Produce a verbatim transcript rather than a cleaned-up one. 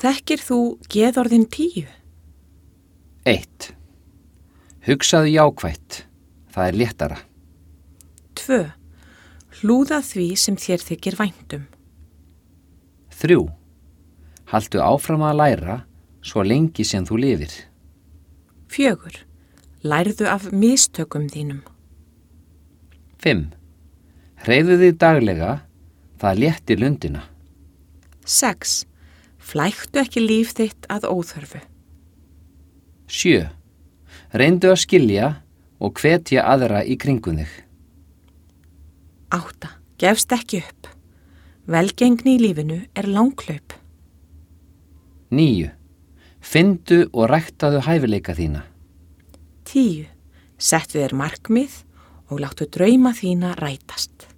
Þekkir þú geðorðin tíu? eitt. Hugsaðu jákvætt, það er léttara. tvö. Hlúða því sem þér þykir væntum. þrjú. Haltu áfram að læra svo lengi sem þú lifir. fjögur. Lærðu af mistökum þínum. fimm. Hreyfðu þig daglega, það léttir lundina. sex. Flæktu ekki líf þitt að óþörfu. sjö. Reyndu að skilja og hvetja aðra í kringum þig. átta. Gefst ekki upp. Velgengni í lífinu er langhlaup. níu. Fyndu og ræktaðu hæfileika þína. tíu. Settu þér markmið og láttu drauma þína rætast.